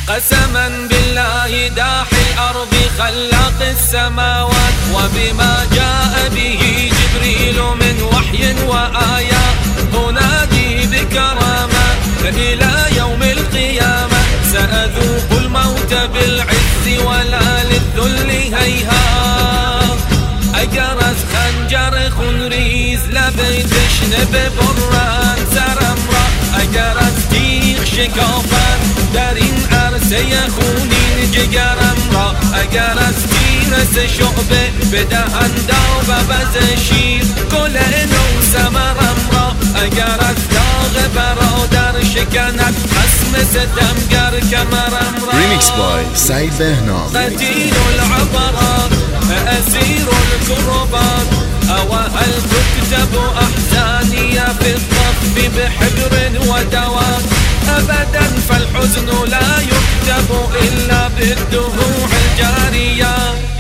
قسما بالله داحي الأرض خلاق السماوات، وبما جاء به جبريل من وحي وآيات، أنادي بكرامة إلى يوم القيامة. سأذوق الموت بالعز ولا للذل هيهات. أجرز خنجر خنريز لبيتش نببران سرمرا، أجرز تیغ شکافت در این عرصه خونین جگرم را، اگر از تیرس شعبه بدهند و بز شیر گل نو ثمرم را، اگر از داغ برادر شکند خصم ستمگر کمرم را. ریمیکس بای سعید بهنام. قتیل العبرات أسير الكربات، أو هل تكتب أحزاني في الطف بحبر ودواء؟ أبدا فالحزن لا يكتب إلا بالدموع الجارية.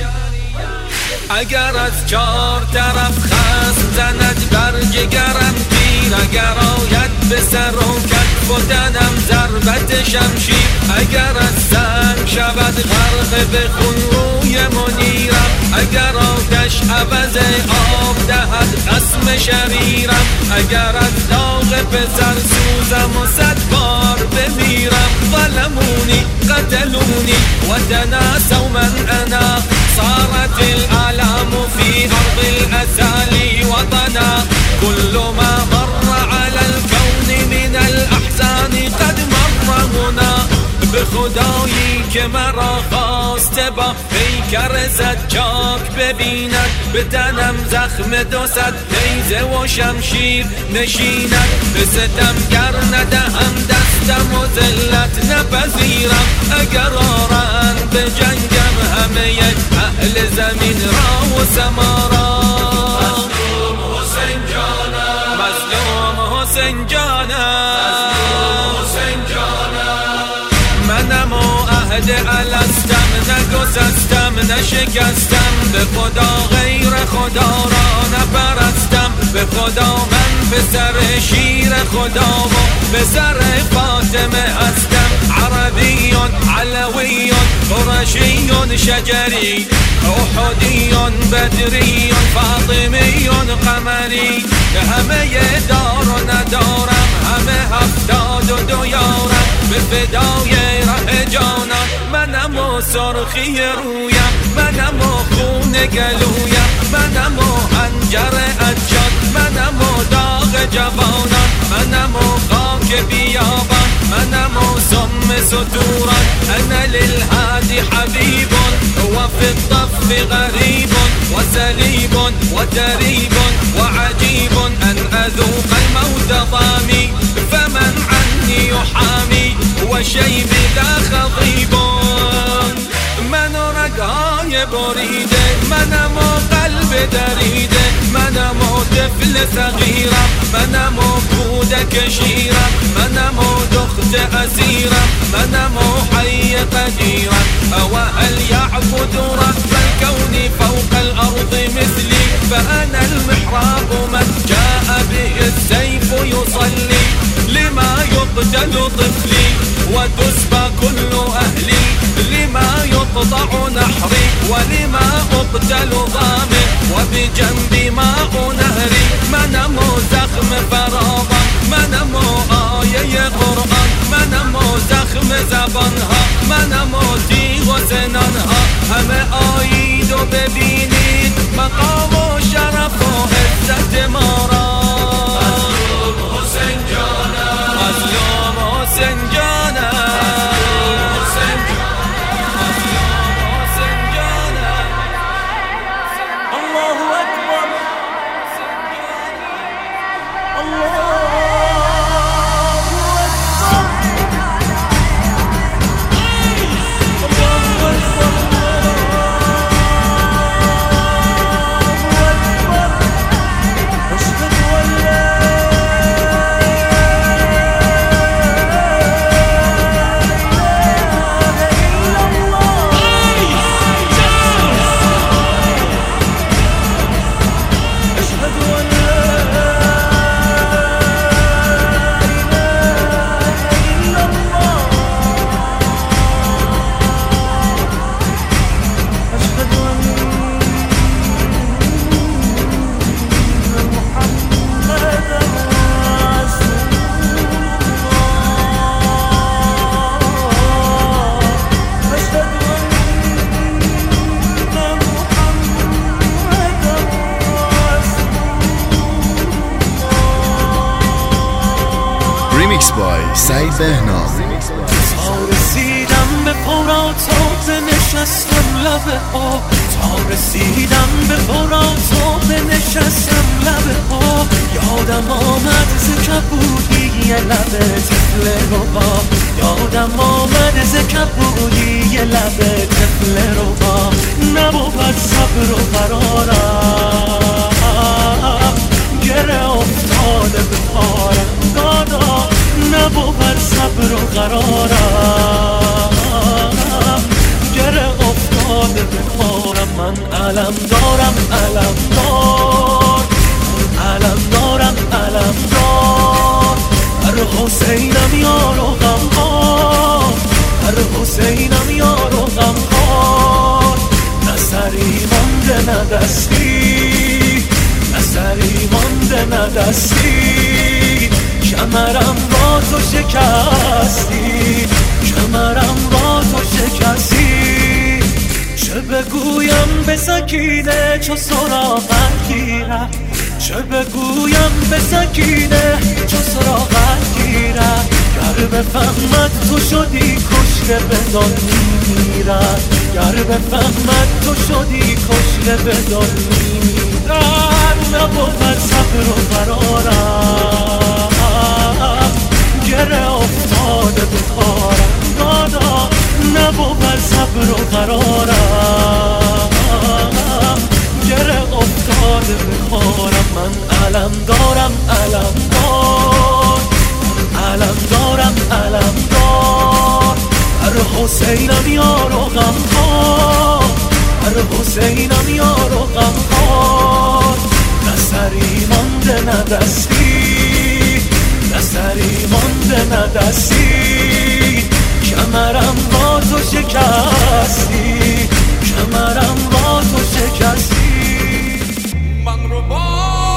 اگر از چار طرف خصم زند بر جگرم تیر، اگر آید به سر و کتف و تنم ضربت شمشیر، اگر از سنگ شود غرق به خون روی منیرم، اگر آتش عوض آب دهد خصم شریرم، اگر از داغ پسر سوزم و 100 بار بمیرم. ظلموني قتلوني وتناسوا من أنا، صارت الآلام في أرض الأسالي وطنا، كل ما مر على الكون من الأحزان قد مر هنا. به خدایی که مرا خواسته با پیکر زجاج ببیند، به تنم زخم 200 نیزه و شمشیر نشیند، به ستمگر ندهم دستم و ذلت نپذیرم. اگر آرند به جنگم همه اهل زمین را و سما را. مظلوم حسین جانم، مظلوم حسین جانم، منم و عهد الستم نگسستم نشکستم، به خدا غیر خدا را نپرستم، به خدا من پسر شیر خدا و پسر فاطمه هستم. عربی علوی قرشی شجری، احدی بدری فاطمی قمری، همه دار و ندارم، همه 72 یارم، به فدای ره جانم. منم و سرخی رویم، منم و خون گلویم، منم و حنجر اجاد، منم و داغ جوانان، منم و خاک بیابان، منم و سم ستوران. انا للهادي حبيب وفي الطف غريب وسليب وتريب وعجيب، أن أذوق الموت ضامي فمن عني يحامي، وشيبي ذا خضيب. من رگهای بریده، منم و قلب دریده، منم و طفل صغیرم، منم و کودک شیرم، منم و دخت اسیرم، منم و حی قدیرم. او هل یعبد رب الكون فوق الارض مثلی، فانا المحراب من جاء به السيف يصلي، لما يقتل طفلي وتسبى كل اهلي، لما يقطع نحري ولما أقتل ضامن، وبجنبي ماء نهري. منم زخم فراغا، منم آیه قرآن، منم زخم زبانها، منم تیغ و سنانها، همه آیید و ببینید مقام و شرف و عزت ما را. مظلوم حسین جانم، مظلوم حسین جانم، عشق سعید بهنام. تا رسیدم به فرات و نشستم لبه ها، تا رسیدم به فرات و نشستم لبه ها. یادم آمد ز کبودی لبه طفل ربا، یادم آمد ز کبودی لبه طفل ربا. نبود صبر و قرارم، گره افتاده به پارم دادا. نبود صبر و قرارم، گره افتاده به پارم. من علم دارم علم دار، علم دارم علم دار. هر حسینم یار و غمخوار، هر حسینم یار و غمخوار. نه سری مانده نه دستی، نه سری مانده نه دستی. کمرم با تو شکستی، کمرم با تو شکستی. چه بگویم به سکینه چو سراغت گیره، چه بگویم به سکینه چو سراغت گیره. گر بفهمد تو شدی کشته به داد میمیرد، گر بفهمد تو شدی کشته به داد میمیرد. نبود صبر و قرارم، گره افتاده به پارم دادا. نبود صبر و قرارم، گره افتاده به پارم. من علم دارم علم دار، علم دارم علم دار. هر حسینم یار و غمخوار، هر حسینم یار و غمخوار. نه سری مانده نه دستی، نه سری مانده نه دستی. کمرم با تو شکستی، کمرم با تو شکستی. من رو با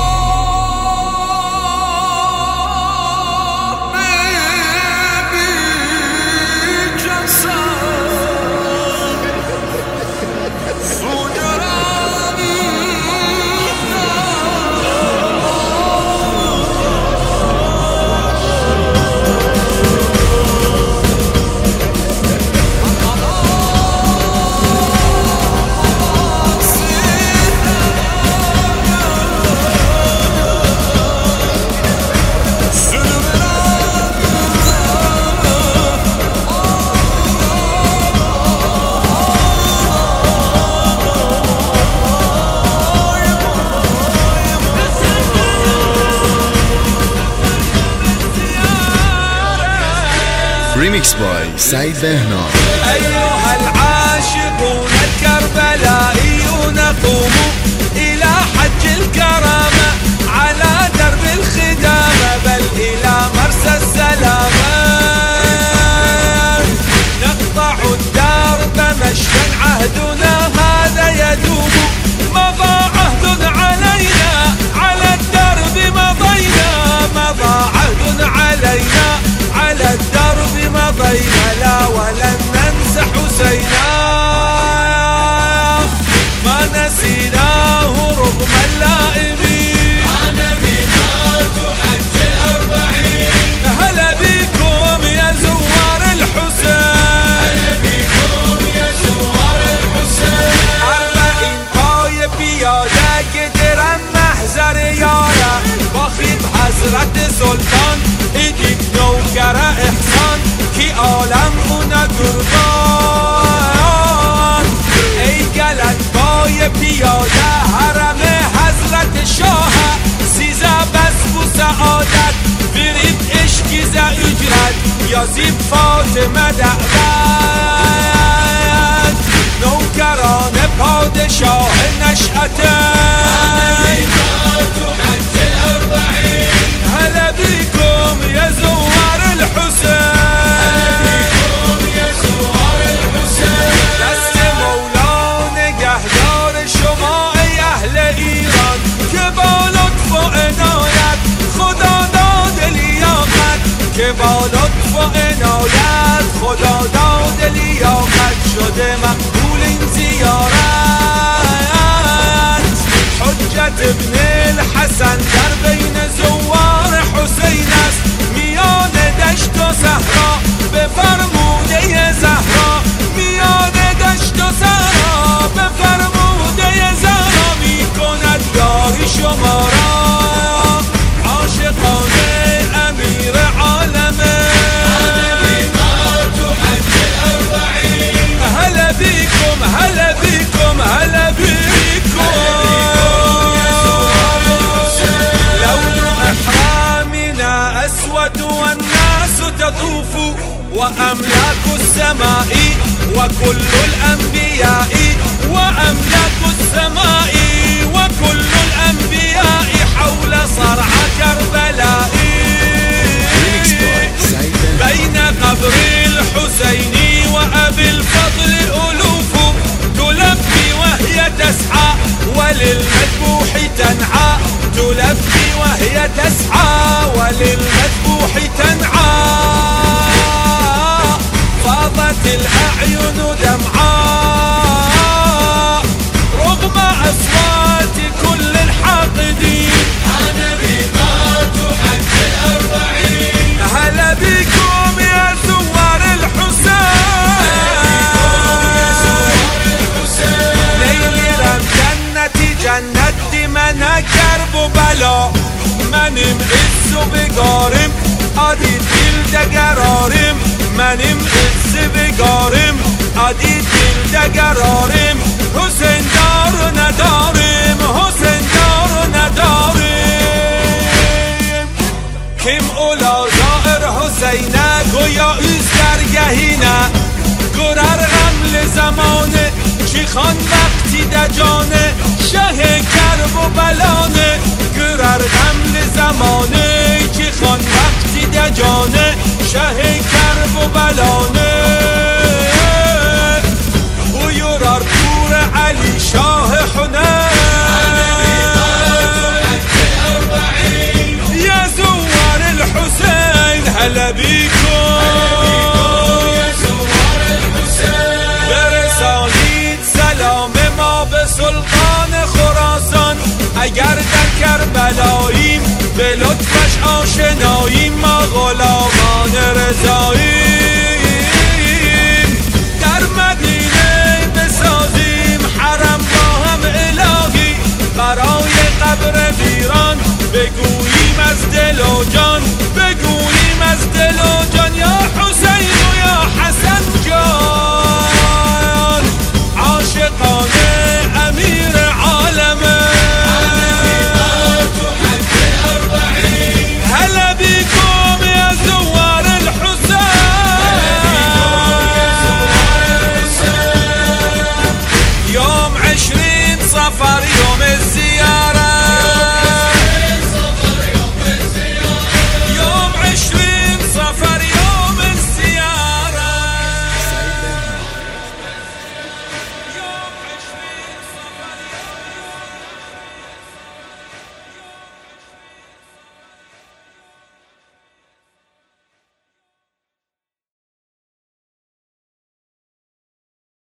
ريميكس باي سعيد بهنام. أيها العاشقون الكربلائيون قوموا إلى حج الكرامة، على درب الخدامة، بل إلى مرسى السلامة. نقطع الدرب مشيا عهدنا هذا يدوم، مضى عهد علينا على الدرب مضينا، مضى عهد علينا على الدرب مضينا. لا ولن ننسى حسينا، ما نسيناه رغم اللائمين. أنا ميقات حج الأربعين، هلا بكم يا زوار الحسين، هلا بكم يا زوار الحسين. 40 پای پیاده گدرم محضر یاره، با خیب حضرت سلطان ایدید نوکر احسان، کی عالم اونه قربان. ای گلت پای پیاده حرم حضرت شاه، 13 بس و سعادت برید عشقی ز اجرت. یازید فاطمه دعوت، نوکران پادشاه نشأته. هلا بكم يا زوار الحسين، دست مولا نگهدار شما ای اهل ایران، که با لطف و عنایت خدا داد لیاقت، که با لطف و عنایت خدا داد لیاقت. شده مقبول این زیارت، أملاك السماء وكل الأنبياء وأملاك السماء وكل الأنبياء حول صرع كربلاء بين قبر الحسين وأبي الفضل ألوف تلبي وهي تسعى وللمذبوح تنعى تلبي وهي تسعى وللمذبوح تنعى فاضت الأعين دمعاء رغم أصوات كل الحاقدين أنا رباط حج الأربعين هلا بكم يا زوار الحسين ليلي رم جنتي جنتي من کرب و بلا منم عز و بگارم عادی دل دگرارم منم عز بگارم عادی دل دگرارم حسین دار و ندارم حسین دار و ندارم کم اولا زائر حسینه گویا ایز درگهینه گرر غمل زمانه چی خان وقتی دجانه شه کرب و بلانه گرر غمل زمانه چی خان وقتی دجانه شه کرب و بلانه او یورار پور علی شاه حنین یا زوار الحسین هلا بیکن برسانید سلام ما به سلطان خراسان اگر در کربلاییم به لطفش آشناییم ما غلامان رضاییم